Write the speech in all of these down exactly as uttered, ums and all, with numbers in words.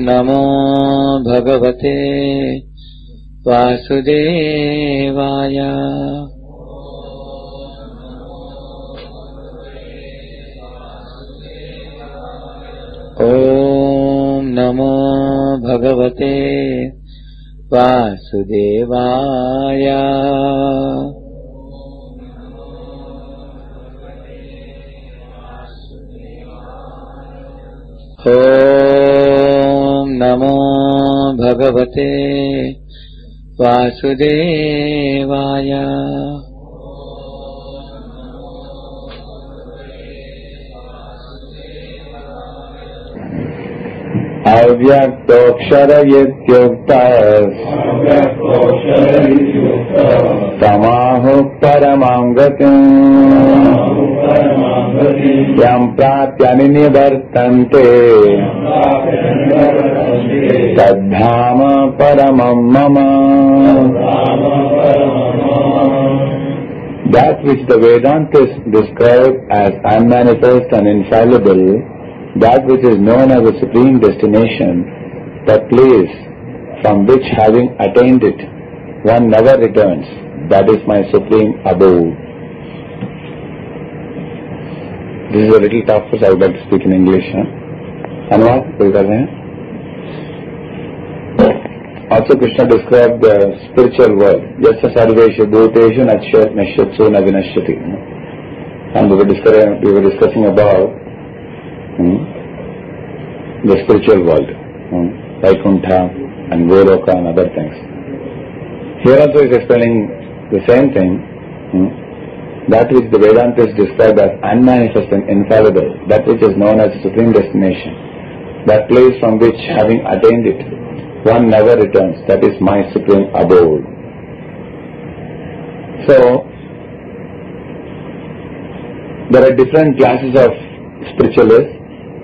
नमो भगवते वासुदेवाय। ओम नमो भगवते वासुदेवाय। ओम नमो भगवते वासुदेवाय। अव्यक्तोऽक्षर इत्युक्तः तमाहुः परमां गतिम् यं प्राप्य निवर्तन्ते तद्धाम परमं मम। That which the Vedantas describe as unmanifest and infallible, that which is known as a supreme destination, the place from which having attained it, one never returns, that is my supreme abode. This is a little tough, so I would like to speak in English. Anwar, koi kar rahe hain? Also Krishna described the spiritual world. Yasya sarveshu bhuteshu nashyatsu na vinashyati. And we were discussing, we were discussing about Hmm. the spiritual world, hmm. Vaikuntha and Goloka and other things. Here also is explaining the same thing, hmm. that which the Vedantas describe as unmanifest and infallible, that which is known as the supreme destination, that place from which having attained it, one never returns, that is my supreme abode. So, there are different classes of spiritualists,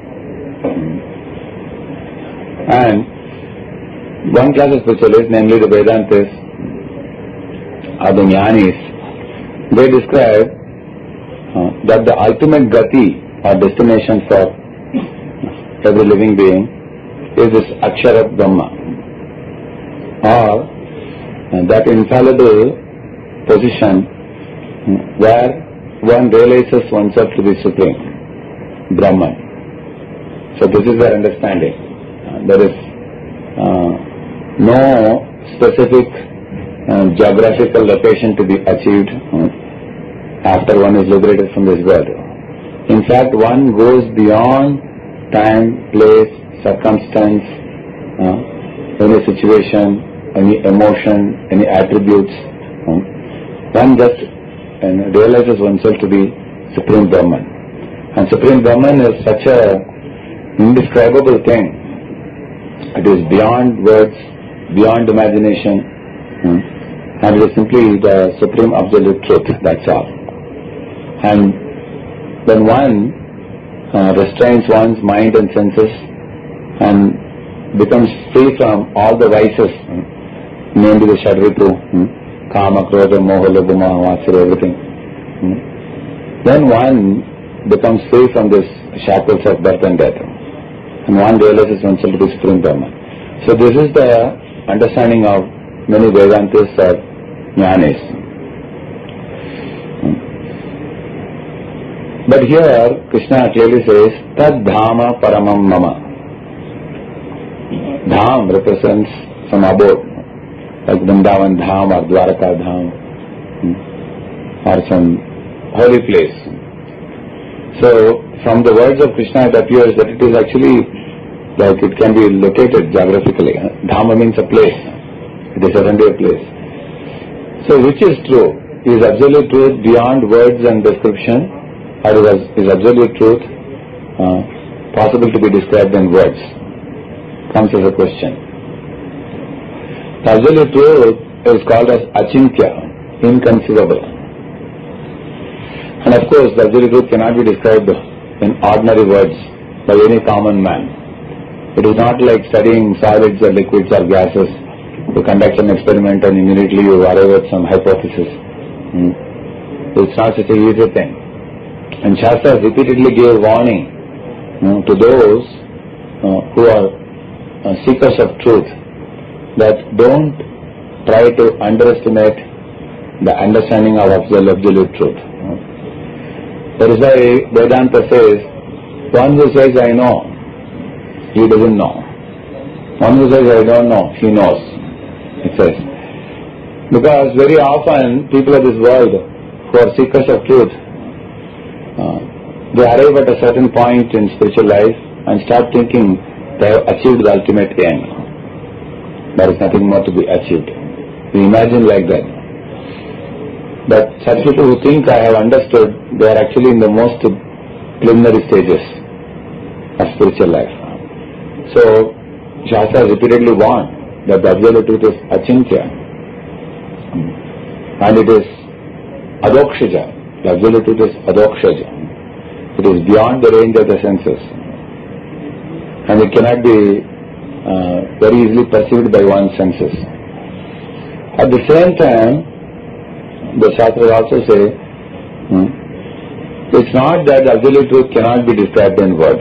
and one class of spiritualists, namely the Vedantas or the Jnanis, they describe uh, that the ultimate gati or destination for every living being is this Akshara Brahma, or uh, that infallible position where one realizes oneself to be supreme, Brahman. So this is their understanding. Uh, there is uh, no specific uh, geographical location to be achieved uh, after one is liberated from this world. In fact, one goes beyond time, place, circumstance, uh, any situation, any emotion, any attributes. Uh, one just uh, realizes oneself to be Supreme Brahman. And Supreme Brahman is such a indescribable thing. It is beyond words, beyond imagination, hmm? and it is simply the supreme absolute truth, that's all. And when one uh, restrains one's mind and senses and becomes free from all the vices, hmm? namely the Shadritu, hmm? Kama, Krodha, Moha, Lobha, Vatsarya, everything, hmm? then one becomes free from this shackles of birth and death, and one realizes oneself to be Supreme Brahman. So this is the understanding of many Vedantas or Jnanis. But here Krishna clearly says, Tad Dhama Paramam Mama. Dham represents some abode, like Vrindavan Dham or Dwaraka Dham, or some holy place. So, from the words of Krishna, it appears that it is actually like it can be located geographically. Dhamma means a place. It is certainly a place. So, which is true? Is absolute truth beyond words and description, or is, is absolute truth uh, possible to be described in words? Comes as a question. The absolute truth is called as Achintya, inconceivable. And of course, the absolute truth cannot be described in ordinary words by any common man. It is not like studying solids or liquids or gases. You conduct an experiment and immediately you arrive at some hypothesis. Hmm. It's not such an easy thing. And Shastras repeatedly gave warning hmm, to those uh, who are uh, seekers of truth that don't try to underestimate the understanding of absolute truth. That is why Vedanta says, one who says I know, he doesn't know. One who says I don't know, he knows, it says. Because very often people of this world who are seekers of truth, uh, they arrive at a certain point in spiritual life and start thinking they have achieved the ultimate aim. There is nothing more to be achieved. We imagine like that. But such people who think I have understood, they are actually in the most preliminary stages of spiritual life. So, Shastra repeatedly warned that the absolute truth is achintya and it is adokshaja. The absolute truth is adokshaja. It is beyond the range of the senses and it cannot be uh, very easily perceived by one's senses. At the same time, the Shastras also say, hmm, it's not that the absolute truth cannot be described in words.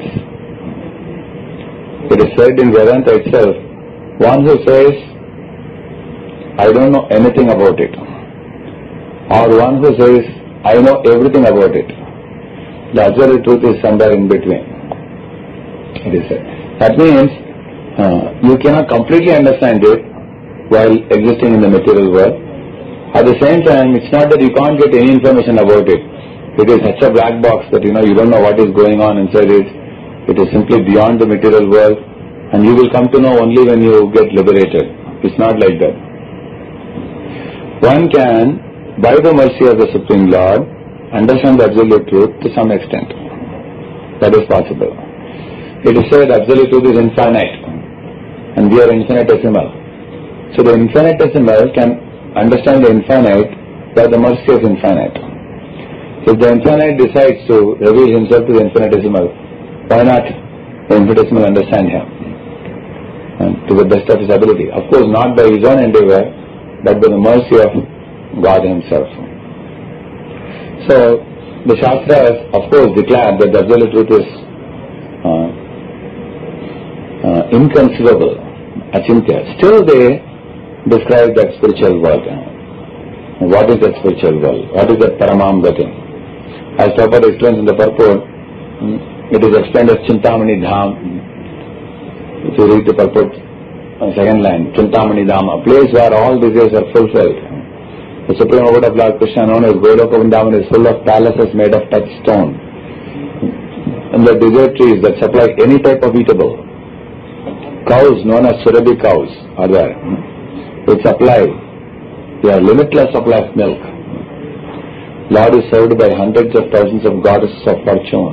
It is said in Vedanta itself, one who says, I don't know anything about it, or one who says, I know everything about it, the absolute truth is somewhere in between. It is said. That means, uh, you cannot completely understand it while existing in the material world. At the same time, it's not that you can't get any information about it. It is such a black box that you know you don't know what is going on inside it. It is simply beyond the material world, and you will come to know only when you get liberated. It's not like that. One can, by the mercy of the Supreme Lord, understand the absolute truth to some extent. That is possible. It is said absolute truth is infinite, and we are infinitesimal. So the infinitesimal can understand the infinite by the mercy of infinite. If the infinite decides to reveal himself to the infinitesimal, why not the infinitesimal understand him? And to the best of his ability. Of course, not by his own endeavor, but by the mercy of God himself. So, the Shastras, of course, declare that the absolute truth is uh, uh, inconceivable, achintya. Still they describe that spiritual world. What is that spiritual world? What is that Paramam Gati? As Prabhupada explains in the purport, it is explained as Chintamani Dham. If you read the purport, uh, second line, Chintamani Dham, a place where all desires are fulfilled. The Supreme Abode of Lord Krishna, known as Goloka Vrindavan, is full of palaces made of touchstone. And the desert trees that supply any type of eatable. Cows known as Surabhi cows are there. Which supply, they are limitless supply of milk. Lord is served by hundreds of thousands of goddesses of fortune.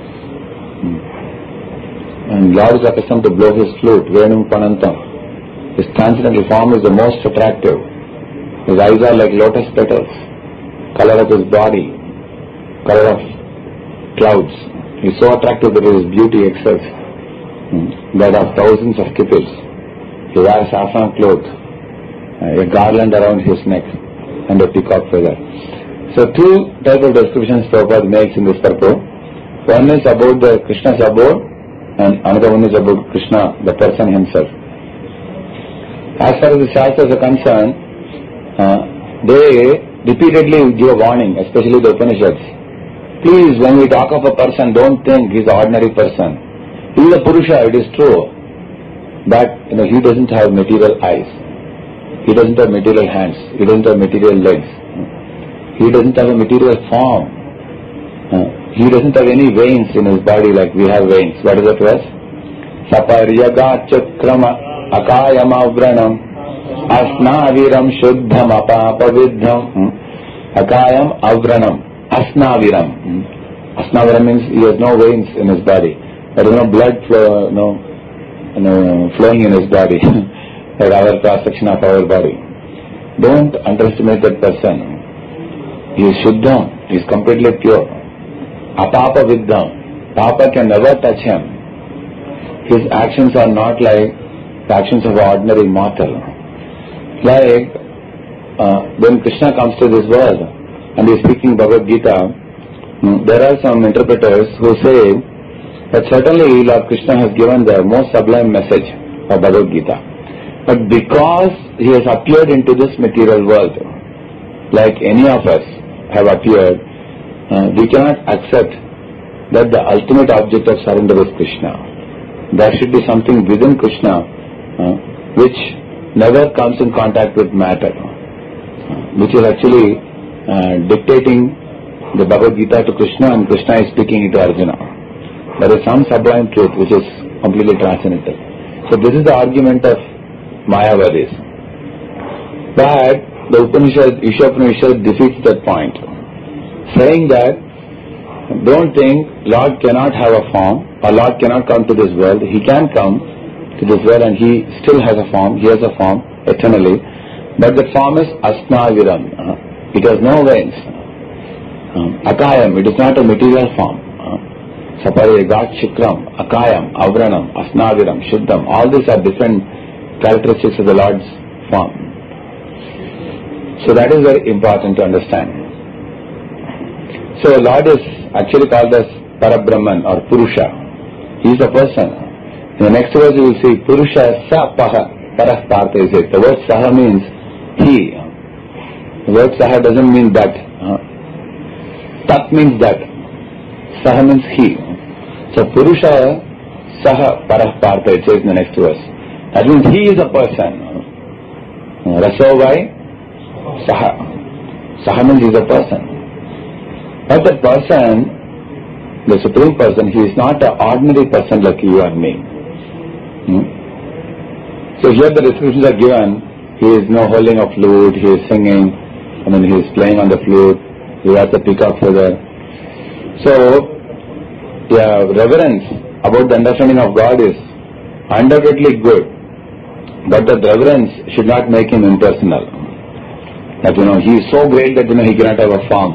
And Lord is accustomed to blow his flute, Venum Panantam. His transcendental form is the most attractive. His eyes are like lotus petals, color of his body, color of clouds. He is so attractive that his beauty excels that of thousands of kipils. He wears saffron cloth, a garland around his neck, and a peacock feather. So two types of descriptions Prabhupada makes in this purport. One is about the Krishna's abode, and another one is about Krishna, the person himself. As far as the Shastras are concerned, uh, they repeatedly give a warning, especially the Upanishads. Please, when we talk of a person, don't think he's an ordinary person. He is a Purusha, it is true, but you know, he doesn't have material eyes. He doesn't have material hands. He doesn't have material legs. He doesn't have a material form. Uh, he doesn't have any veins in his body like we have veins. What is that verse? Saparyaga chakrama akayamavranam asnaviram shuddham apapavidham akayam avranam asnaviram. Asnaviram means he has no veins in his body. There is no blood flow, no, no flowing in his body. Like our cross-section of our body. Don't underestimate that person. He is Shuddham, he is completely pure. Apapa Viddham, Papa can never touch him. His actions are not like the actions of an ordinary mortal. Like uh, when Krishna comes to this world and he is speaking Bhagavad Gita, there are some interpreters who say that certainly Lord Krishna has given the most sublime message of Bhagavad Gita. But because he has appeared into this material world, like any of us have appeared, uh, we cannot accept that the ultimate object of surrender is Krishna. There should be something within Krishna uh, which never comes in contact with matter, uh, which is actually uh, dictating the Bhagavad Gita to Krishna, and Krishna is speaking it to Arjuna. There is some sublime truth which is completely transcendental. So this is the argument of Mayavadis. But the Upanishad, Ishopanishad defeats that point, saying that don't think Lord cannot have a form, or Lord cannot come to this world. He can come to this world and He still has a form. He has a form eternally. But the form is Asnaviram. Uh, it has no veins. Um, Akayam, it is not a material form. Sapare, Gat, Shikram, Akayam, Avranam, Asnaviram, Shuddham, all these are different characteristics of the Lord's form. So that is very important to understand. So Lord is actually called as Parabrahman or Purusha. He is a person. In the next verse you will see Purusha Sa Paha Parah Partha is it. The word Saha means he. The word Saha doesn't mean that. Tat means that. Saha means he. So Purusha Saha Parah Partha, it says in the next verse. That means he is a person. Rasovai Saha. Saha means he is a person. But that person, the Supreme Person, he is not an ordinary person like you and me. Hmm? So here the descriptions are given. He is no holding a flute, he is singing, I mean he is playing on the flute, he has a peacock feather. So, yeah, reverence about the understanding of God is undoubtedly good, but that reverence should not make him impersonal. That, you know, he is so great that, you know, he cannot have a form.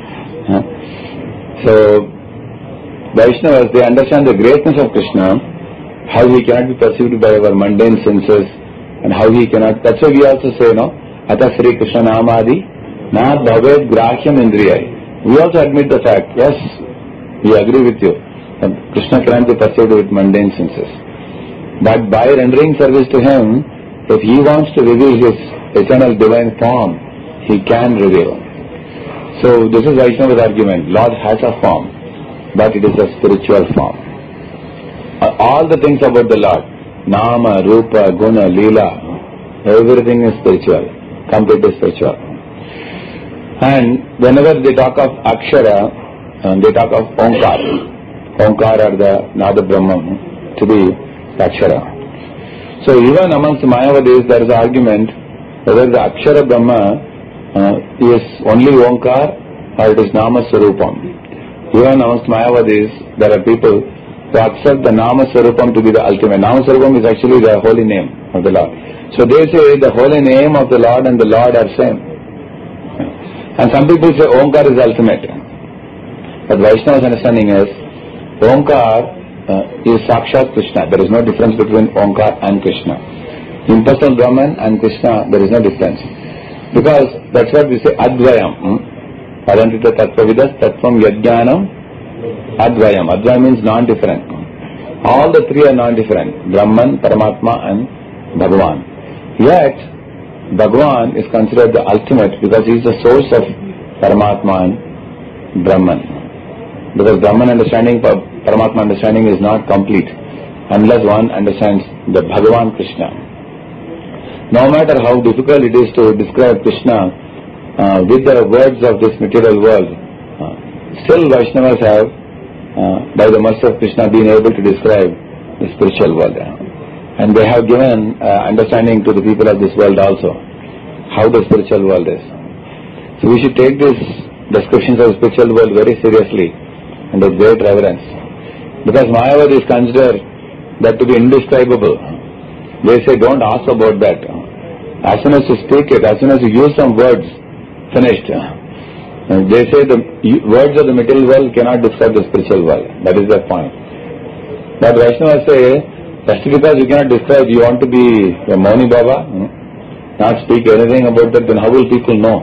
So, Vaishnavas, they understand the greatness of Krishna, how he cannot be perceived by our mundane senses, and how he cannot. That's why we also say, no, Ata Sri Krishna Namadi, Na Bhaved Grahyam Indriyai. We also admit the fact, yes, we agree with you, that Krishna cannot be perceived with mundane senses. But by rendering service to him, if he wants to reveal his eternal divine form, he can reveal. So this is Vaishnava's argument. Lord has a form, but it is a spiritual form. Uh, all the things about the Lord, Nama, Rupa, Guna, Leela, everything is spiritual, completely spiritual. And whenever they talk of Akshara, um, they talk of Omkar. Omkar or the Nada Brahman to be Akshara. So even amongst Mayavadis there is an argument whether the Akshara Brahma Uh, is only Omkar or it is Nama Swarupam. Even amongst Mayavadis, there are people who accept the Nama Swarupam to be the ultimate. Nama Swarupam is actually the holy name of the Lord. So they say the holy name of the Lord and the Lord are same. And some people say Omkar is ultimate. But Vaishnava's understanding is Omkar uh, is Sakshat Krishna. There is no difference between Omkar and Krishna. Impersonal Brahman and Krishna, there is no difference. Because that's what we say Advayam. Parantita Tattvavidas Tattvam Yajnanam Advayam. Advayam means non-different. All the three are non-different. Brahman, Paramatma and Bhagavan. Yet, Bhagavan is considered the ultimate because he is the source of Paramatma and Brahman. Because Brahman understanding, Paramatma understanding is not complete unless one understands the Bhagavan Krishna. No matter how difficult it is to describe Krishna uh, with the words of this material world, uh, still Vaishnavas have, uh, by the mercy of Krishna, been able to describe the spiritual world. And they have given uh, understanding to the people of this world also, how the spiritual world is. So we should take these descriptions of the spiritual world very seriously and with great reverence. Because Mayavadis consider that to be indescribable. They say, don't ask about that. As soon as you speak it, as soon as you use some words, finished. They say the words of the material world cannot describe the spiritual world. That is their point. But Vaishnavas say, just because you cannot describe, you want to be a Mauni Baba, not speak anything about that, then how will people know?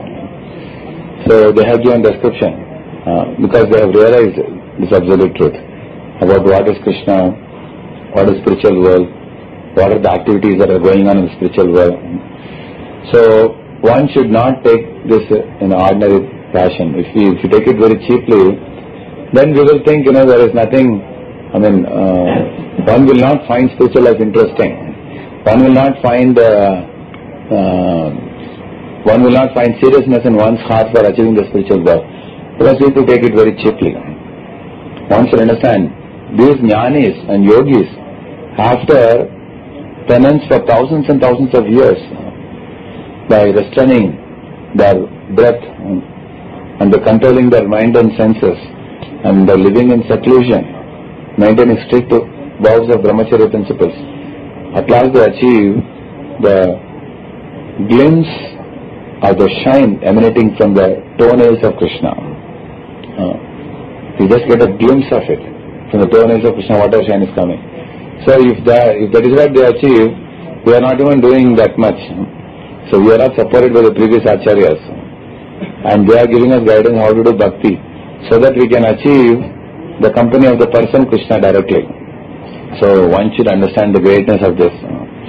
So they have given description, uh, because they have realized this absolute truth about what is Krishna, what is spiritual world, what are the activities that are going on in the spiritual world. So one should not take this in ordinary fashion. If you, if you take it very cheaply, then we will think, you know, there is nothing, I mean, uh, one will not find spiritual life interesting. One will not find, uh, uh, one will not find seriousness in one's heart for achieving the spiritual world. Because we have to take it very cheaply. One should understand, these jnanis and yogis, after penance for thousands and thousands of years, by restraining their breath and by controlling their mind and senses, and by living in seclusion, maintaining strict vows of brahmacharya principles, at last they achieve the glimpse of the shine emanating from the toenails of Krishna. Uh, you just get a glimpse of it from the toenails of Krishna, whatever shine is coming. So if that, if that is what they achieve, we are not even doing that much. So we are not supported by the previous acharyas, and they are giving us guidance how to do bhakti, so that we can achieve the company of the person Krishna directly. So one should understand the greatness of this.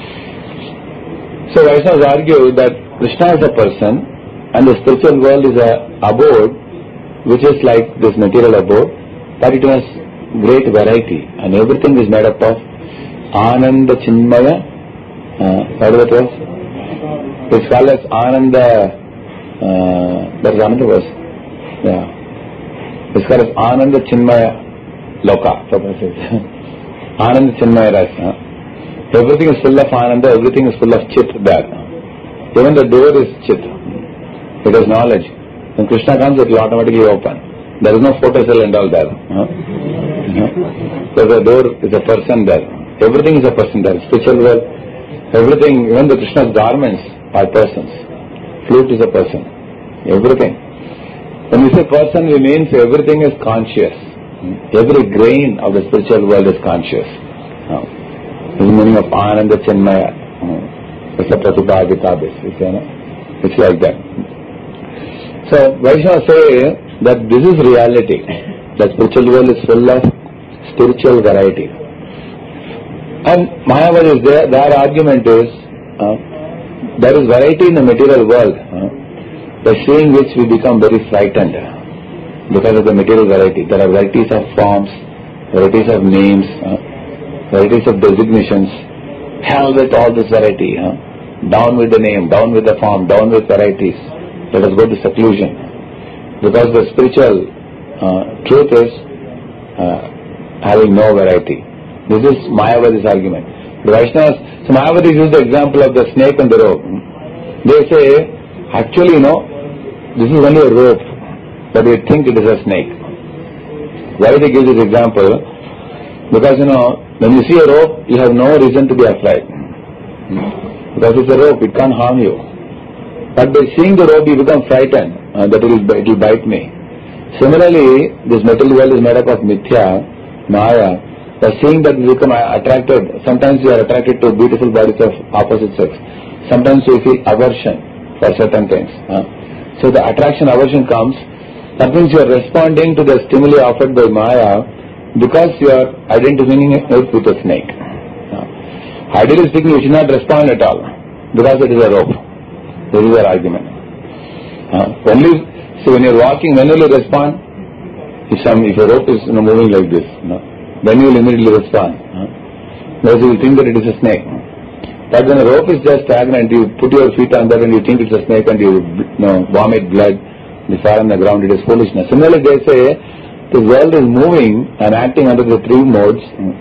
So Vaishnavas argue that Krishna is a person and the spiritual world is a abode which is like this material abode, but it has great variety and everything is made up of Ananda Chinmaya. Uh, what was it? It's called as Ananda. Uh, there is another verse. Yeah. It's called as Ananda Chinmaya Loka. Ananda Chinmaya Rasa. Everything is full of Ananda, everything is full of Chit there. Even the door is Chit. It is knowledge. When Krishna comes, it will automatically open. There is no photo cell and all there. Huh? So the door is a person there. Everything is a person there. Spiritual world, everything, even the Krishna's garments are persons. Flute is a person. Everything. When we say person, we mean everything is conscious. Every grain of the spiritual world is conscious. This is the meaning of Ananda Chinmaya. It's a Pratibhagita basis. It's like that. So Vaishnavas say that this is reality. The spiritual world is full of spiritual variety. And Mayavadi is there, their argument is uh, there is variety in the material world, uh, by seeing which we become very frightened because of the material variety. There are varieties of forms, varieties of names, uh, varieties of designations. Hell with all this variety. Uh, down with the name, down with the form, down with varieties. Let us go to seclusion. Because the spiritual uh, truth is uh, having no variety. This is Mayavadi's argument. The Vaishnavas, so Mayavadis use the example of the snake and the rope. They say, actually, you know, this is only a rope, but we think it is a snake. Why they give this example? Because, you know, when you see a rope, you have no reason to be afraid. Because it's a rope, it can't harm you. But by seeing the rope, you become frightened uh, that it will, it will bite me. Similarly, this material world is made up of mithya, maya. By seeing that we become attracted, sometimes we are attracted to beautiful bodies of opposite sex. Sometimes we feel aversion for certain things. Uh. So the attraction, aversion comes. That means you are responding to the stimuli offered by maya because you are identifying it with a snake. Uh. Ideally speaking, you should not respond at all because it is a rope. This is our argument. Uh, only, so when you are walking, when will you respond? If some, if a rope is you know, moving like this, you know, then you will immediately respond. Uh, because you will think that it is a snake. But when a rope is just stagnant, you put your feet under and you think it's a snake and you, you know, vomit blood, you fall on the ground, it is foolishness. Similarly, they say the world is moving and acting under the three modes,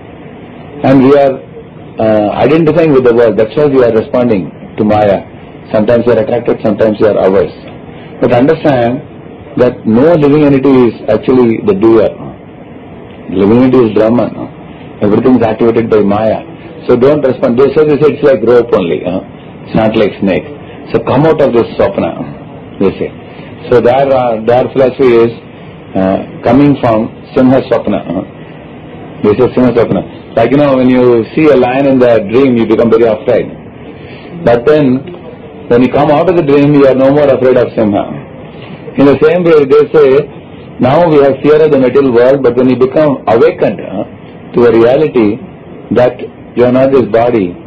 and we are uh, identifying with the world. That's why we are responding to Maya. Sometimes you are attracted, sometimes you are averse. But understand that no living entity is actually the doer. Living entity is Brahman. Everything is activated by Maya. So don't respond. They say, they say it's like rope only. Uh, it's not like snake. So come out of this swapna, they say. So their, uh, their philosophy is uh, coming from Simha Swapna. Uh, they say Simha Swapna. Like, you know, when you see a lion in the dream, you become very afraid. But then, when you come out of the dream, you are no more afraid of Simha. In the same way, they say, now we have fear of the material world, but when you become awakened uh, to a reality that you are not this body,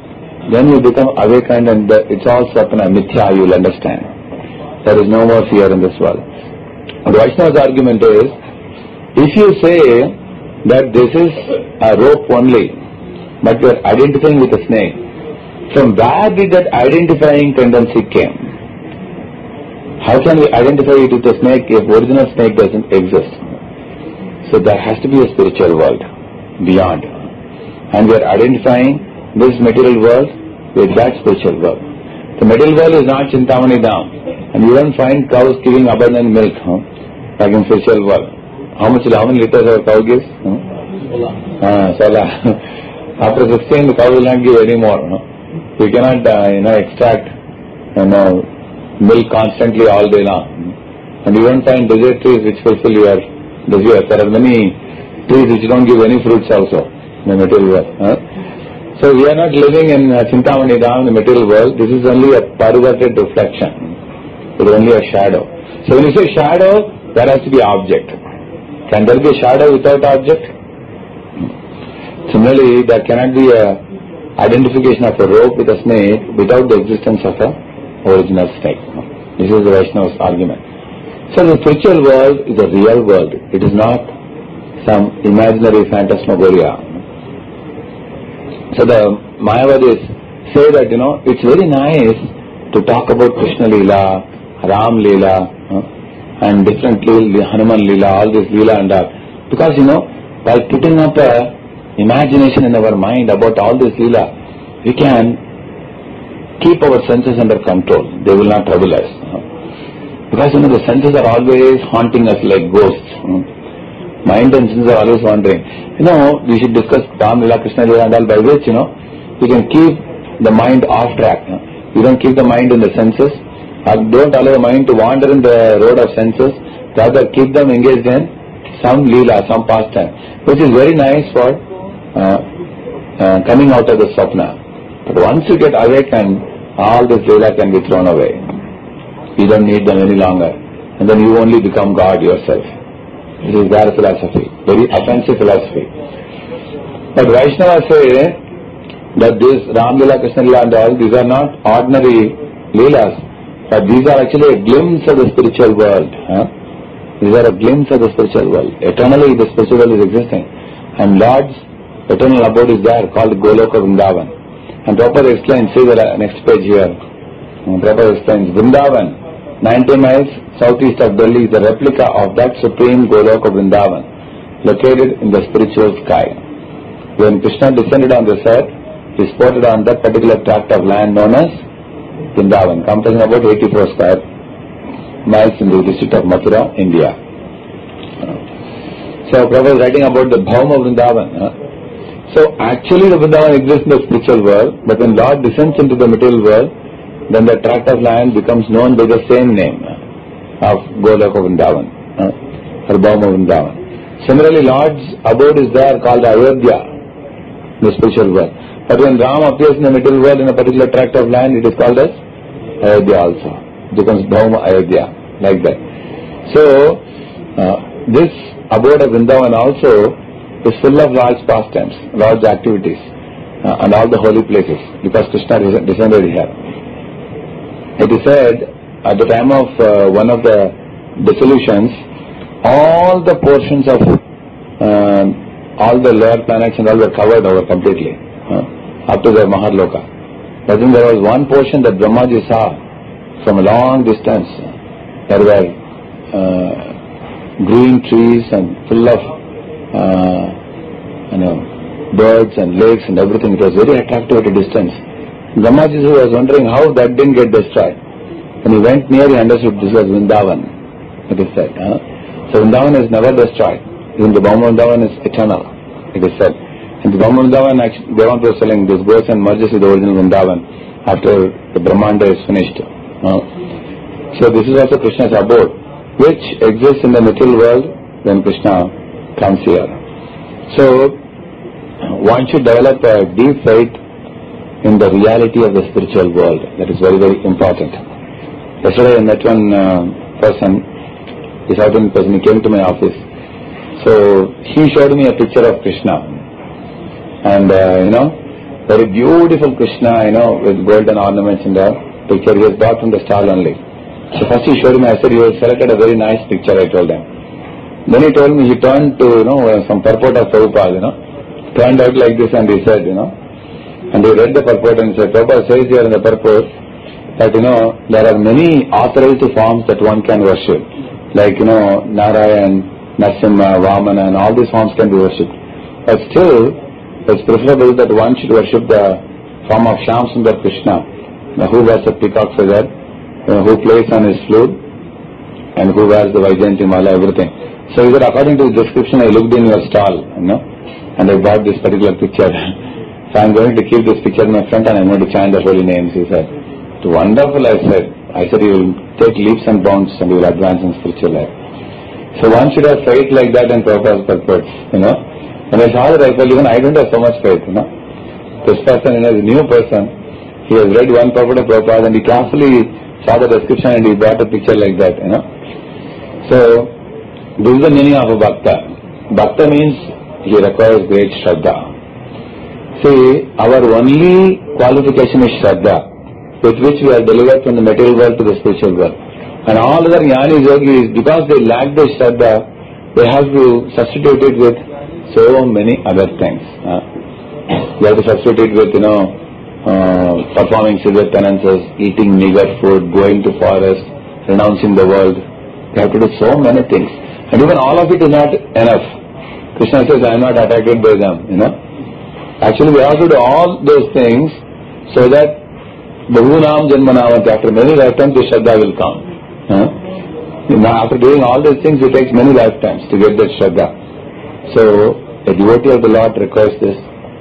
then you become awakened and the, it's all sapna, mithya, you will understand. There is no more fear in this world. The Vaishnava's argument is, if you say that this is a rope only, but you are identifying with a snake, from where did that identifying tendency came? How can we identify it with a snake if original snake doesn't exist? So there has to be a spiritual world beyond. And we are identifying this material world with that spiritual world. The material world is not Chintamani Dham. And you don't find cows giving abundant milk, huh? Like in spiritual world. How much, how many liters our cow gives? Huh? Ah, Sola. After sixteen, the cow will not give any more. Huh? You cannot, uh, you know, extract, you know, milk constantly all day long. And you don't find desert trees which fulfill your desires. There are many trees which don't give any fruits also in the material world. Huh? So we are not living in uh, Chintamani Dham, the material world. This is only a perverted reflection. It is only a shadow. So when you say shadow, there has to be object. Can there be a shadow without object? Similarly, there cannot be a identification of a rope with a snake without the existence of a original snake. This is the Vaishnava's argument. So the spiritual world is a real world. It is not some imaginary phantasmagoria. So the Mayavadis say that, you know, it's very nice to talk about Krishna Leela, Ram Leela, uh, and different Leela, Hanuman Leela, all this Leela and all. Because, you know, by putting up a imagination in our mind about all this Leela, we can keep our senses under control. They will not trouble us. Uh, because, you know, the senses are always haunting us like ghosts. Uh, mind and senses are always wandering. You know, we should discuss Ram Leela, Krishna Leela and all, by which, you know, you can keep the mind off track. Uh, you don't keep the mind in the senses. Uh, don't allow the mind to wander in the road of senses. Rather, keep them engaged in some Leela, some pastime, which is very nice for uh, uh, coming out of the Swapna. But once you get awakened, all this Leela can be thrown away. You don't need them any longer. And then you only become God yourself. This is their philosophy, very offensive philosophy. But Vaishnavas say that this Ram Leela, Krishna Leela and all, these are not ordinary Leelas, but these are actually a glimpse of the spiritual world. Huh? These are a glimpse of the spiritual world. Eternally the spiritual world is existing. And Lord's eternal abode is there, called Goloka Vrindavan. And Prabhupada explains, see the next page here. And Prabhupada explains, Vrindavan, ninety miles southeast of Delhi, is the replica of that supreme Goloka Vrindavan, located in the spiritual sky. When Krishna descended on this earth, he sported on that particular tract of land known as Vrindavan, comprising about eighty-four square miles in the district of Mathura, India. So Prabhupada is writing about the Bhauma Vrindavan. Huh? So actually the Vrindavan exists in the spiritual world, but when Lord descends into the material world, then the tract of land becomes known by the same name of Goloka Vrindavan, huh? or Bhauma Vrindavan. Similarly, Lord's abode is there called Ayodhya, the spiritual world. But when Ram appears in the material world in a particular tract of land, it is called as Ayodhya also. It becomes Bhauma Ayodhya, like that. So, uh, this abode of Vrindavan also is full of Lord's pastimes, Lord's activities, uh, and all the holy places, because Krishna descended here. It is said, at the time of uh, one of the dissolutions, all the portions of uh, all the lower planets and all were covered over completely, uh, up to the Maharloka. But then there was one portion that Brahmaji saw from a long distance. There were uh, green trees and full of uh, you know, birds and lakes and everything. It was very attractive at a distance. Brahmaji was wondering how that didn't get destroyed. When he went near, he understood this was Vrindavan, it is said. Huh? So Vrindavan is never destroyed. Even the Bhauma Vrindavan is eternal, it is said. And the Bhauma Vrindavan, Devanta was telling, this goes and merges with the original Vrindavan after the Brahmanda is finished. Huh? So this is also Krishna's abode, which exists in the material world when Krishna comes here. So one should develop a deep faith in the reality of the spiritual world. That is very, very important. Yesterday I met one uh, person, a South Indian person, he came to my office. So he showed me a picture of Krishna. And uh, you know, very beautiful Krishna, you know, with golden ornaments in the picture. He was brought from the stall only. So first he showed me, I said, you have selected a very nice picture, I told him. Then he told me, he turned to, you know, some purport of Prabhupada, you know, turned out like this and he said, you know, and he read the purport and he said, Prabhupada says here in the purport that, you know, there are many authorized forms that one can worship. Like, you know, Narayan, Narasimha, Vamana, and all these forms can be worshipped. But still, it's preferable that one should worship the form of Shyam Sundar Krishna, who wears a peacock feather, uh, who plays on his flute, and who wears the Vaijayanti Mala, everything. So he said, according to the description, I looked in your stall, you know, and I bought this particular picture. So I'm going to keep this picture in my front and I'm going to chant the holy names, he said. It's wonderful, I said. I said, you will take leaps and bounds and you will advance in spiritual life. So one should have faith like that in Prabhupada's purports, you know. When I saw that, I felt, even I don't have so much faith, you know. This person, you know, is a new person. He has read one purport of Prabhupada and he carefully saw the description and he brought a picture like that, you know. So, this is the meaning of a bhakta. Bhakta means he requires great shraddha. See, our only qualification is shraddha, with which we are delivered from the material world to the spiritual world. And all other jnanis, yogis, because they lack the shraddha, they have to substitute it with so many other things. Uh, they have to substitute it with, you know, uh, performing severe penances, eating meager food, going to forest, renouncing the world. They have to do so many things. And even all of it is not enough. Krishna says, I am not attracted by them, you know. Actually, we have to do all those things so that Bahunam Janmanam, after many lifetimes, the Shraddha will come. Huh? Now, after doing all these things, it takes many lifetimes to get that Shraddha. So, a devotee of the Lord requires this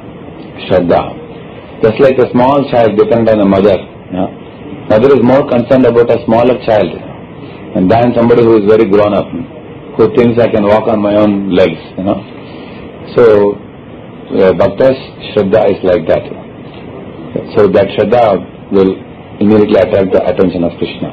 Shraddha. Just like a small child depends on a mother. Huh? Mother is more concerned about a smaller child and than somebody who is very grown up, who thinks I can walk on my own legs, you know. So, uh, Bhakta's Shraddha is like that. So that Shraddha will immediately attract the attention of Krishna.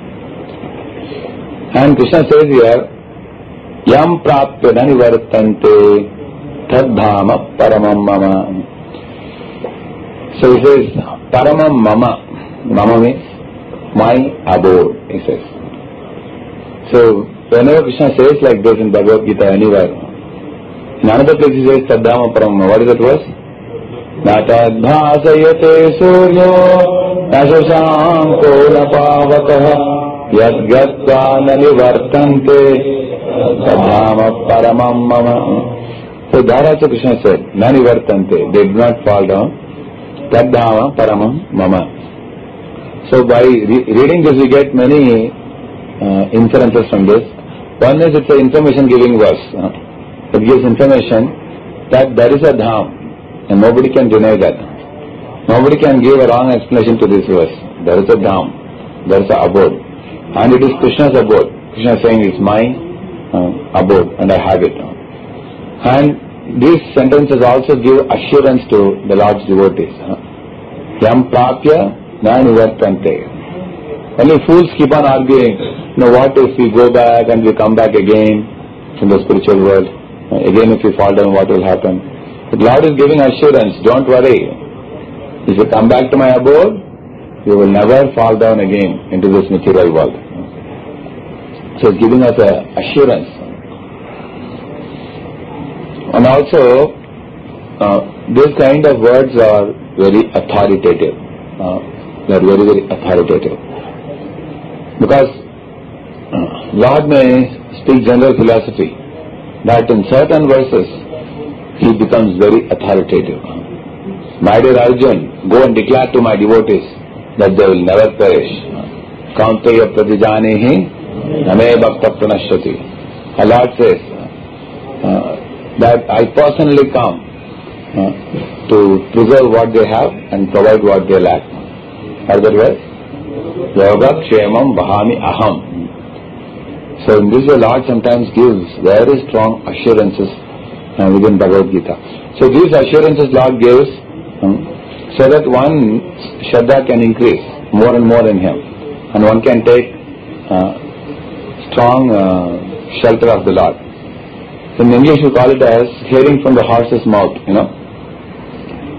And Krishna says here, Yam prapya nanivartante tadhama paramam mama. So he says, paramam mama. Mama means my abode, he says. So, whenever Krishna says like this in Bhagavad Gita anywhere, in another place he says, Tadhama Paramama. What is that verse? Natadbhasayate suryo nashashanko napavakaha yadgyatva nanivartante Tadhama Paramam Mama. So that also Krishna said, Nanivartante, they do not fall down. Tadhama Paramam Mama. So by re- reading this we get many Uh, inferences from this. One is it's an information giving verse. Uh, it gives information that there is a dham and nobody can deny that. Nobody can give a wrong explanation to this verse. There is a dham, there is a abode, and it is Krishna's abode. Krishna is saying it's my uh, abode and I have it. And these sentences also give assurance to the Lord's devotees. Uh, Yam prapya na nivartante. Only fools keep on arguing, you know, what if we go back and we come back again from the spiritual world? Uh, again if we fall down, what will happen? But Lord is giving assurance, don't worry. If you come back to my abode, you will never fall down again into this material world. So it's giving us a assurance. And also, uh, these kind of words are very authoritative. Uh, they are very, very authoritative. Because uh, Lord may speak general philosophy, that in certain verses he becomes very authoritative. My dear Arjun, go and declare to my devotees that they will never perish. Kaunteya pratijanehi name bhakta pranashyati. The Lord says uh, that I personally come uh, to preserve what they have and provide what they lack. Otherwise, Yoga Kshemam Bahami Aham. So in this way Lord sometimes gives very strong assurances uh, within Bhagavad Gita. So these assurances Lord gives um, so that one Shraddha can increase more and more in him, and one can take uh, strong uh, shelter of the Lord. In English we call it as hearing from the horse's mouth, you know.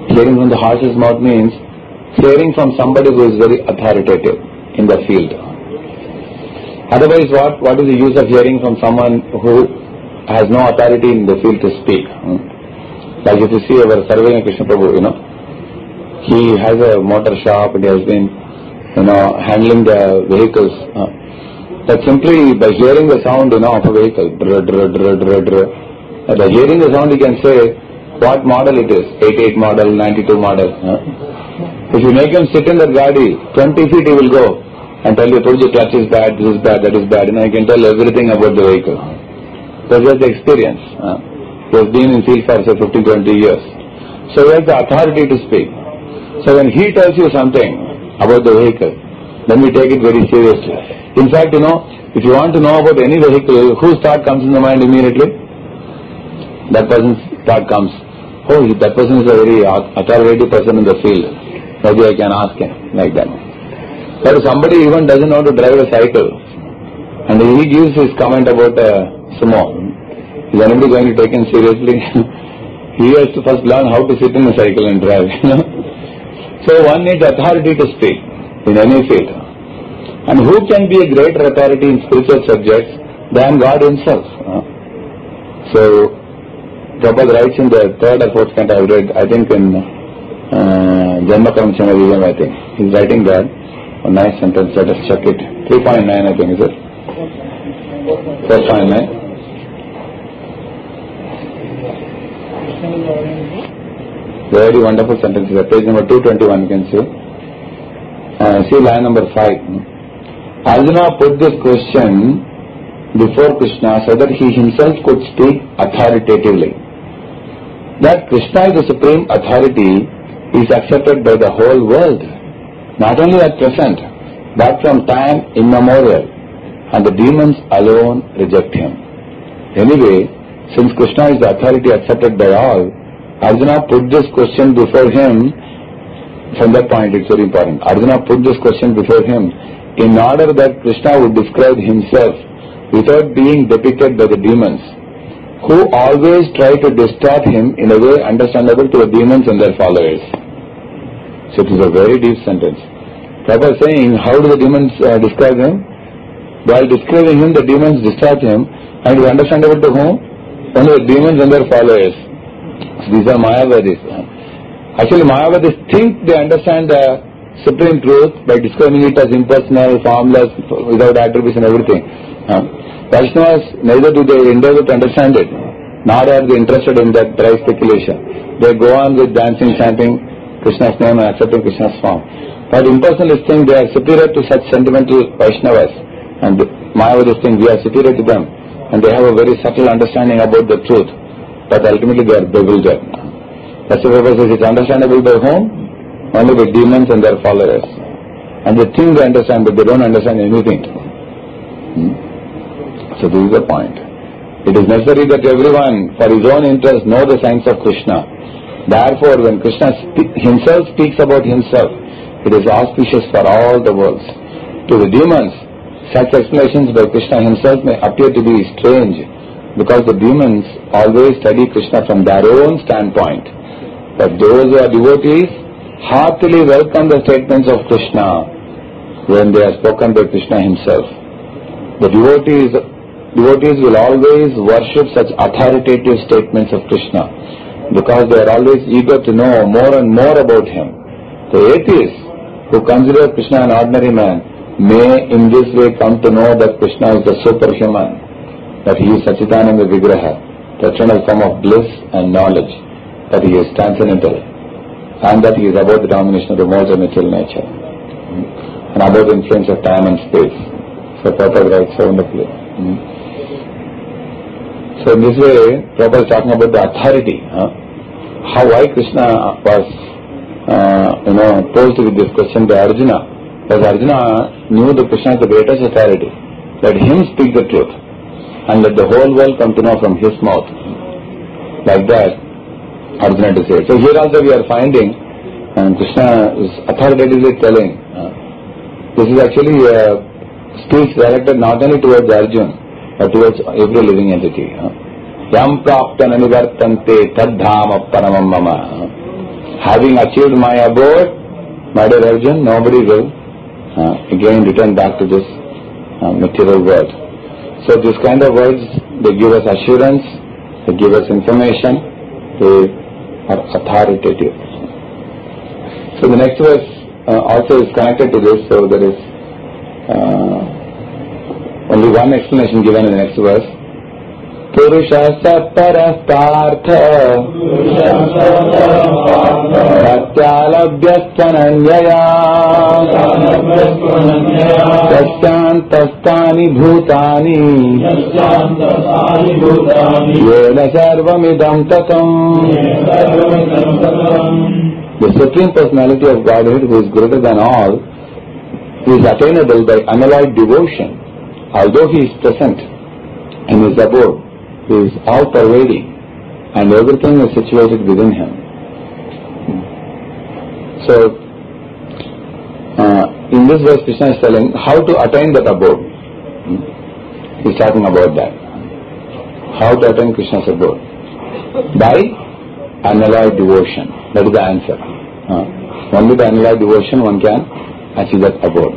Hearing from the horse's mouth means hearing from somebody who is very authoritative in the field. Otherwise, what, what is the use of hearing from someone who has no authority in the field to speak? Hmm? Like if you see our Sarvajana Krishna Prabhu, you know, he has a motor shop and he has been, you know, handling the vehicles. Uh, that simply by hearing the sound, you know, of a vehicle, drr, drr, drr, drr, drr, uh, by hearing the sound, he can say what model it is, eighty-eight model, ninety-two model. Uh. If you make him sit in that gadi, twenty feet he will go and tell you, the clutch is bad, this is bad, that is bad. You know, he can tell everything about the vehicle. That's just the experience. Uh. He has been in field for say fifteen, twenty years. So he has the authority to speak. So when he tells you something about the vehicle, then we take it very seriously. In fact, you know, if you want to know about any vehicle, whose thought comes in the mind immediately? That person's thought comes, oh, that person is a very authoritative person in the field. Maybe I can ask him, like that. But if somebody even doesn't know to drive a cycle, and he gives his comment about a sumo, is anybody going to take him seriously? He has to first learn how to sit in a cycle and drive. So one needs authority to speak in any field. And who can be a greater authority in spiritual subjects than God himself? So Prabhupada writes in the third or fourth canto, I read, I think in uh, Janma Karma Chanadiyam, I think. He's writing that. A nice sentence, let us check it. three point nine, I think, is it? four point nine. Very wonderful sentences. Page number two twenty-one, you can see. Uh, see line number five. Arjuna put this question before Krishna so that he himself could speak authoritatively. That Krishna is the supreme authority is accepted by the whole world, not only at present, but from time immemorial, and the demons alone reject him. Anyway, since Krishna is the authority accepted by all, Arjuna put this question before him. From that point, it's very important. Arjuna put this question before him in order that Krishna would describe himself without being depicted by the demons, who always try to distort him in a way understandable to the demons and their followers. So it is a very deep sentence. Prabhupada is saying, how do the demons uh, describe him? While describing him, the demons distort him, and it is understandable to whom? Only the demons and their followers. So these are Mayavadis. Actually, Mayavadis think they understand the supreme truth by describing it as impersonal, formless, without attributes and everything. Uh, Vaishnavas, neither do they endeavor to understand it, nor are they interested in that dry speculation. They go on with dancing, chanting Krishna's name and accepting Krishna's form. But impersonalists think they are superior to such sentimental Vaishnavas, and Mayavadis think we are superior to them, and they have a very subtle understanding about the truth, but ultimately they are bewildered. That's why Prabhupada says it's understandable by whom? Only by demons and their followers. And they think they understand, but they don't understand anything. Hmm? So this is the point. It is necessary that everyone, for his own interest, know the signs of Krishna. Therefore, when Krishna spe- himself speaks about himself, it is auspicious for all the worlds. To the demons, such explanations by Krishna himself may appear to be strange, because the demons always study Krishna from their own standpoint. But those who are devotees heartily welcome the statements of Krishna when they are spoken by Krishna himself. The devotees, devotees will always worship such authoritative statements of Krishna because they are always eager to know more and more about him. The atheists who consider Krishna an ordinary man may in this way come to know that Krishna is the superhuman, that he is Sachidananda Vigraha, the eternal form of bliss and knowledge, that he is transcendental, and that he is above the domination of the modes of material nature, and above the influence of time and space. So Prabhupada writes so wonderfully. So in this way, Prabhupada is talking about the authority, huh? How why Krishna was, uh, you know, posed with this question to Arjuna, because Arjuna knew that Krishna is the greatest authority. Let him speak the truth, and let the whole world come to know from his mouth. Like that, Arjuna to say. So here also we are finding, and Krishna is authoritatively telling, uh, this is actually a speech directed not only towards Arjuna, but towards every living entity. Yam prapta nanivartante tadhama paramam mama. having achieved my abode, my dear Arjun, nobody will uh, again return back to this uh, material world. So this kind of words, they give us assurance, they give us information, they are authoritative. So the next verse uh, also is connected to this, so there is uh, only one explanation given in the next verse. Purusha parah partha satyalabhyasthananyaya tasyantasthani bhutani yena sarvamidam tatam. The Supreme Personality of Godhead, who is greater than all, is attainable by unalloyed devotion. Although he is present in his abode, he is all-pervading, and everything is situated within him. So, uh, in this verse, Krishna is telling how to attain that abode. He is talking about that. How to attain Krishna's abode? By unalloyed devotion. That is the answer. Uh, only by unalloyed devotion one can achieve that abode.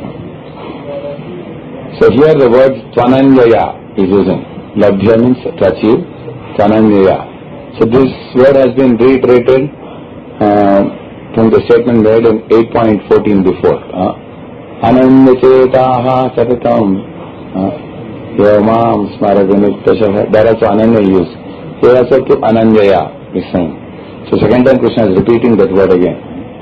So here the word Tvananyaya is using. Labdhya means to achieve, Tvananyaya. So this word has been reiterated uh, from the statement made in eight point fourteen before. Ananyachetaha satatam yomam smaraganittashaha. That also Ananya is used. Here also to Ananyaya is saying. So second time Krishna is repeating that word again.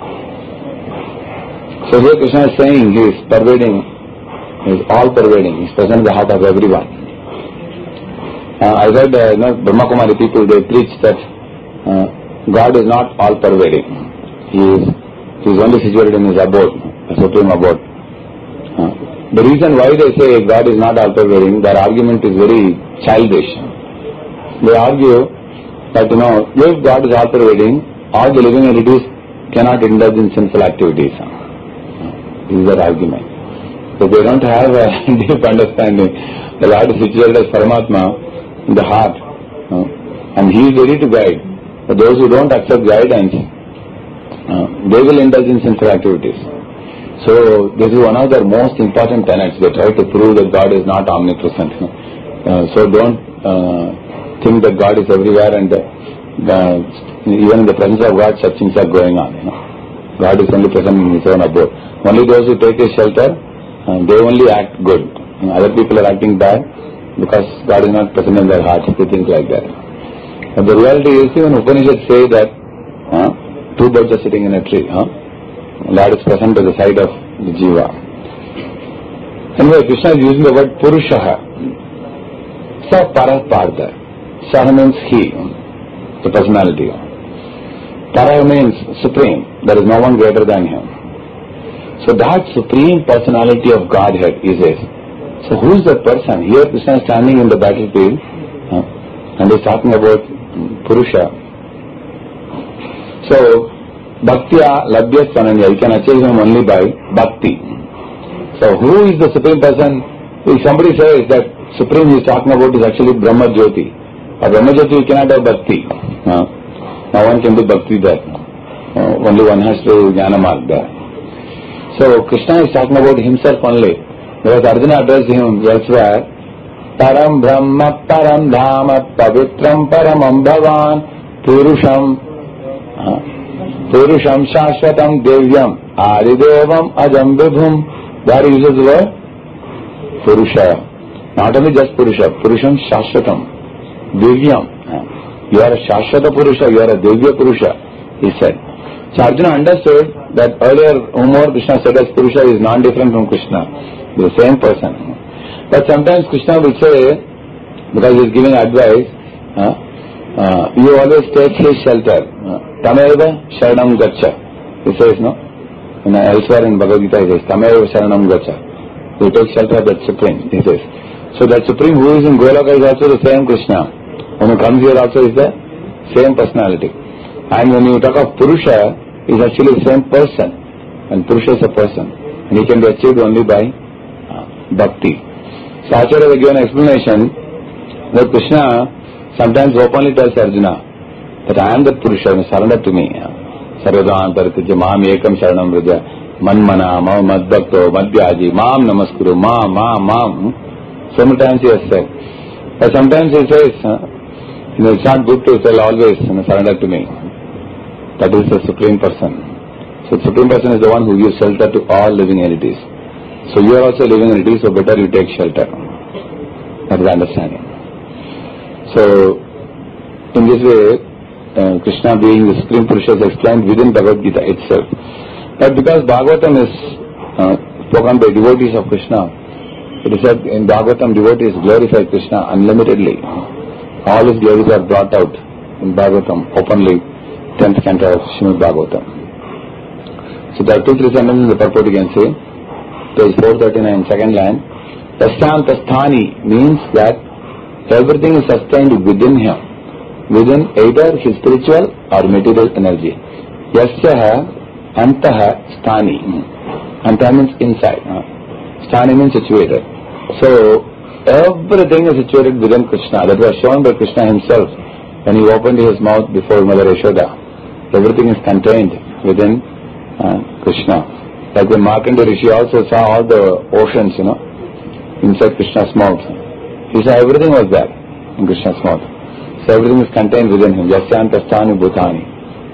So here Krishna is saying he is pervading, he is all pervading, he is present in the heart of everyone. Uh, I read, uh, you know, Brahma Kumari people, they preach that uh, God is not all pervading. He is, he is only situated in his abode, a supreme abode. Uh, the reason why they say God is not all pervading, their argument is very childish. They argue that, you know, if God is all pervading, all the living entities cannot indulge in sinful activities. This is their argument. So they don't have a deep understanding. The Lord is situated as Paramatma in the heart, uh, and He is ready to guide. But those who don't accept guidance, uh, they will indulge in sinful activities. So this is one of their most important tenets. They try to prove that God is not omnipresent. Uh, so don't uh, think that God is everywhere, and uh, the, even in the presence of God, such things are going on. You know? God is only present in His own abode. Only those who take His shelter, uh, they only act good. You know, other people are acting bad because God is not present in their hearts. They think like that. But the reality is, even Upanishads say that uh, two birds are sitting in a tree. Huh? Lord is present by the side of the jiva. Anyway, Krishna is using the word Purushaha. Sa para partha. Saha means he, the personality. Para means supreme. There is no one greater than him. So that supreme personality of Godhead is it. So who is that person? Here Krishna is standing in the battlefield uh, and he is talking about Purusha. So Bhaktya Labhya Svananya, you can achieve him only by Bhakti. So who is the supreme person? If somebody says that supreme he is talking about is actually Brahma Jyoti. Or Brahma Jyoti you cannot have Bhakti. Uh, no one can do Bhakti there. Uh, only one has to Jnana Marg there. So Krishna is talking about himself only. Because Arjuna addressed him elsewhere, Param Brahma Param Dhama Pavitram Paramam Bhavan Purusham uh, Purusham Shashvatam Devyam Adidevam Ajam Vibhum. There he uses the word Purusha. Not only just Purusha, Purusham Shashvatam Devyam. Uh, you are a Shashvata Purusha, you are a Devya Purusha, he said. So Arjuna understood that earlier whomever Krishna said as Purusha is non-different from Krishna, the same person. But sometimes Krishna will say, because he is giving advice, uh, uh, you always take his shelter. Tameva Sharanam Gacha. He says, no? And elsewhere in Bhagavad Gita he says, Tameva Sharanam Gacha. You take shelter of that Supreme, he says. So that Supreme who is in Goloka is also the same Krishna. When he comes here also is the same personality. And when you talk of Purusha, he is actually the same person. And Purusha is a person. And he can be achieved only by uh, Bhakti. So Acharya will give an explanation that Krishna sometimes openly tells Arjuna that I am the Purusha, surrender to me. सर्वदान परित्यज्य माम एकम शरणम व्रज मनमना मम मद्भक्तो मद्याजी माम नमस्कुरु मा मा माम. So many times he has said. But sometimes he says, uh, you know, it's not good to tell always, you know, surrender to me. That is the Supreme Person. So the Supreme Person is the one who gives shelter to all living entities. So you are also living entity, so better you take shelter. That is the understanding. So, in this way, uh, Krishna being the Supreme Purusha is explained within Bhagavad Gita itself. But because Bhagavatam is uh, spoken by devotees of Krishna, it is said in Bhagavatam devotees glorify Krishna unlimitedly. All his glories are brought out in Bhagavatam openly, tenth canto of Srimad Bhagavatam. So there are two, three sentences in the purport you can say. Page four thirty-nine, second line. Tashyanta sthani means that everything is sustained within him, within either his spiritual or material energy. Yasya antaha sthani. Antaha means inside. Sthani means situated. So everything is situated within Krishna. That was shown by Krishna himself when he opened his mouth before Mother Yashoda. Everything is contained within uh, Krishna. Like when Markandeya Rishi also saw all the oceans, you know, inside Krishna's mouth. He saw everything was there in Krishna's mouth. So everything is contained within him. Yasyanta sthani bhutani.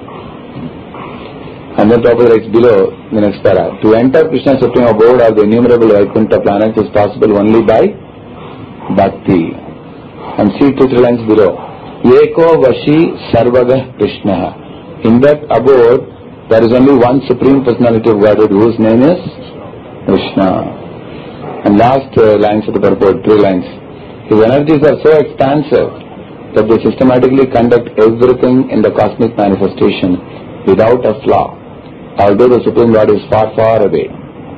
And then Prabhupada writes below the next para. To enter Krishna's supreme abode of the innumerable Vaikuntha planets is possible only by bhakti. And see two, three lines below. Eko vashi sarvagah Krishna. In that abode, there is only one Supreme Personality of Godhead whose name is Krishna. And last uh, lines of the purport, three lines. His energies are so expansive that they systematically conduct everything in the cosmic manifestation without a flaw, although the Supreme Lord is far, far away.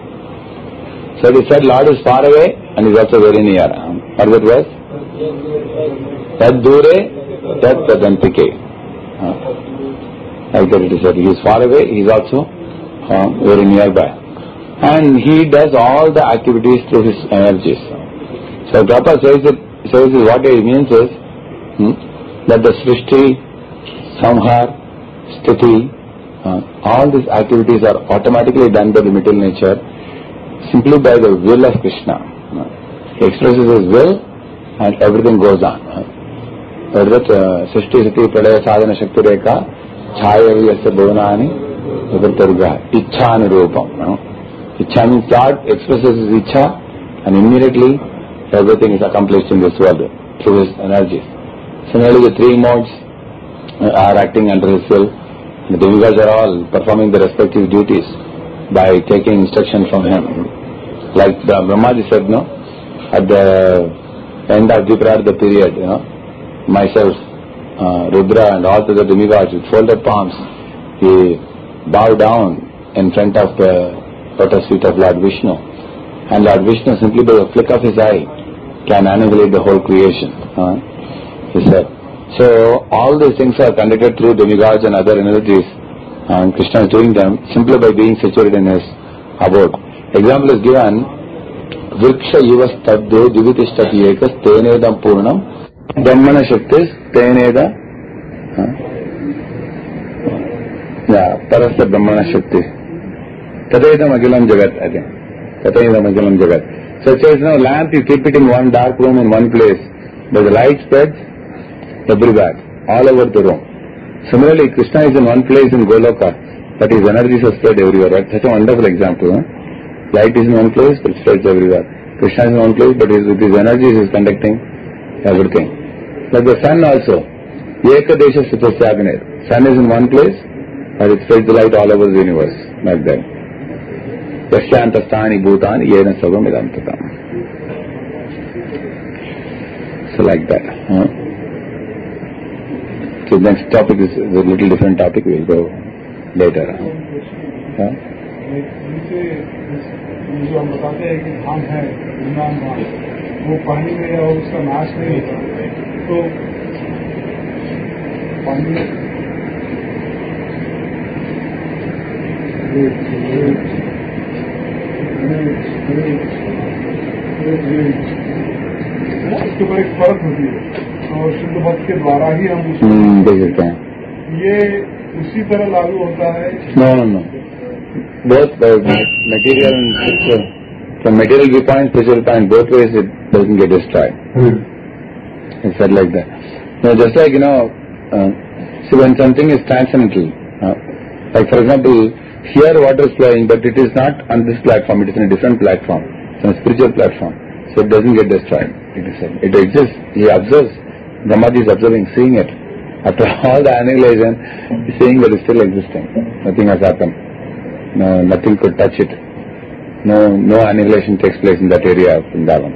So he said Lord is far away and is also very near. What that was? Tad dure, tad tadantike. Like that it is said, he is far away, he is also uh, very nearby. And he does all the activities through his energies. So Prabhupada says it, says it, what it means is hmm, that the Srishti, Samhar, Sthiti, uh, all these activities are automatically done by the material nature simply by the will of Krishna. Uh, he expresses his will and everything goes on. Uh, that Srishti, Sthiti, Pradaya, Sadhana, Shakti, Rekha, Chaya Vyasya Bhavanani Vivartarga Ichha Nirupam. Ichha means God expresses his Ichha and immediately everything is accomplished in this world through his energies. Similarly, the three modes are acting under his will. The demigods are all performing their respective duties by taking instruction from him. Like the Brahmaji said, no, at the end of the period, you know, myself, Uh, Rudra and all the demigods with folded palms, he bowed down in front of the lotus feet of Lord Vishnu. And Lord Vishnu, simply by a flick of his eye, can annihilate the whole creation. Uh, he said. So, all these things are conducted through demigods and other energies. And Krishna is doing them simply by being situated in his abode. Example is given, Vriksha yuvas tadde divitishtati ekas tenedam purnam Brahmana Shaktis, Teneda, yeah, Parasya Brahmana Shaktis. Tatayidam Agilam Jagat, I think. Tatayidam Agilam Jagat. So it says, now lamp, you keep it in one dark room in one place, but the light spreads everywhere, all over the room. Similarly, Krishna is in one place in Goloka, but his energies are spread everywhere. That's such a wonderful example. Huh? Light is in one place, but it spreads everywhere. Krishna is in one place, but his, with his energies he is conducting everything. Like the sun also, Ekadesha Sitasyagnir. Sun is in one place, but it spreads the light all over the universe, like that. Yasyanta sthani bhutani yena sarvam idantatam. So like that. Huh? So next topic is, is a little different topic, we'll go later. Huh? जो हम बताते हैं कि धाम है वृंदावन धाम, वो पानी में और उसका नाश नहीं होता, तो पानी इसके ऊपर एक फर्क होती है और शुद्ध भक्त के द्वारा ही हम उसको देख सकते हैं। ये उसी तरह लागू होता है? No, no, no. Both uh, material and spiritual. From material viewpoint, spiritual point, both ways it doesn't get destroyed. Hmm. It's said like that. Now, just like, you know, uh, see when something is transcendental, uh, like for example, here water is flowing, but it is not on this platform, it is on a different platform. It's on a spiritual platform. So it doesn't get destroyed, it is said. It exists, he observes, Brahmaji is observing, seeing it. After all the annihilation, he's seeing that it's still existing. Nothing has happened. No, nothing could touch it. No, no annihilation takes place in that area of Vrindavan.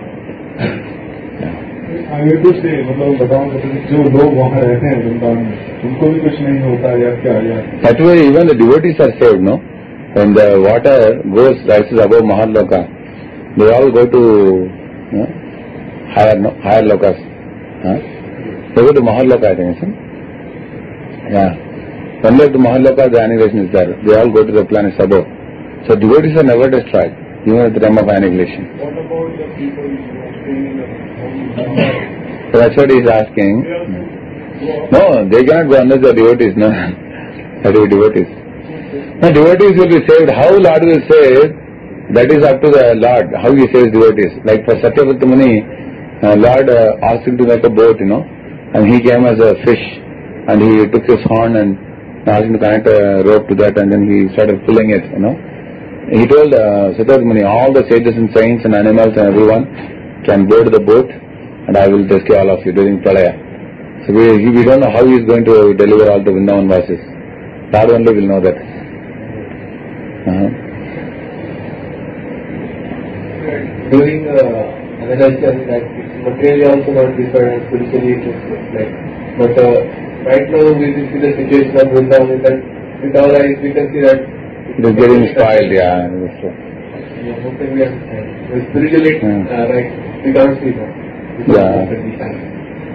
आगे कुछ नहीं, मतलब बताओ जो लोग वहाँ रहते हैं वृंदावन में उनको भी कुछ नहीं होता या क्या? या That way even the devotees are saved, no? When the water goes, rises above Mahaloka, they all go to no? higher, no? higher lokas. Huh? They go to Mahaloka, I think, isn't it? Yeah. When they go to Mahaloka, the annihilation is there. They all go to the planets above. So devotees are never destroyed, even at the time of annihilation. What about the people who are staying in the So that's what he is asking. No, they cannot go unless they are devotees, no. That is devotees. No, devotees will be saved. How Lord will save, that is up to the Lord, how he saves devotees. Like for Satyavata Muni, uh, Lord uh, asked him to make a boat, you know, and he came as a fish, and he took his horn and asked him to connect a rope to that, and then he started pulling it, you know. He told uh, Satyavata Muni, all the sages and saints and animals and everyone can board the boat, and I will rescue all of you during Pralaya. So we, we don't know how he is going to deliver all the Vrindavan Vasis. God only will know that. Uh-huh. During uh, analysis, like materially also not different and spiritually it is like. But uh, right now we see the situation of Vrindavan that with our eyes we can see that it is getting spoiled, yeah. Yeah, how can we understand? But spiritually, Hmm. uh, right, we can't see that. Yeah.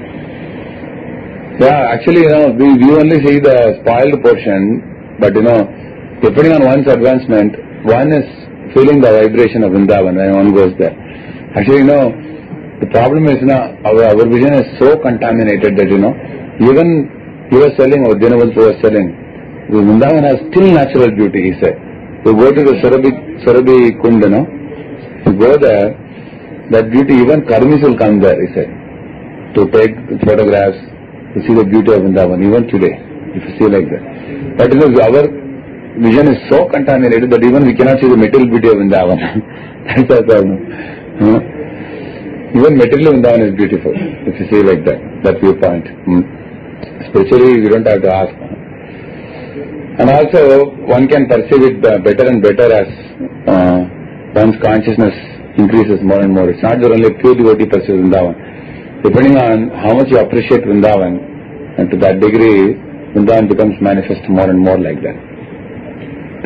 Yeah, actually, you know, we, we only see the spoiled portion, but you know, depending on one's advancement, one is feeling the vibration of Vrindavan when one goes there. Actually, you know, the problem is, you know, our, our vision is so contaminated that, you know, even he was selling, or Dinavanshu was selling, the Vrindavan has still natural beauty, he said. You go to the Surabhi, Surabhi Kund, you know, you go there, that beauty, even Karmis will come there, he said, to take photographs, to see the beauty of Vrindavan, even today, if you see like that. But you know, our vision is so contaminated that even we cannot see the material beauty of Vrindavan. That's our problem. Huh? Even material Vrindavan is beautiful, if you see like that, that viewpoint. Hmm. Spiritually, we don't have to ask. And also, one can perceive it better and better as uh, one's consciousness increases more and more. It's not that only pure devotee perceives Vrindavan. Depending on how much you appreciate Vrindavan, and to that degree, Vrindavan becomes manifest more and more like that.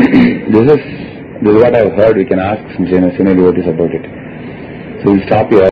this is this is what I've heard. We can ask some senior devotees about it. So we'll stop here.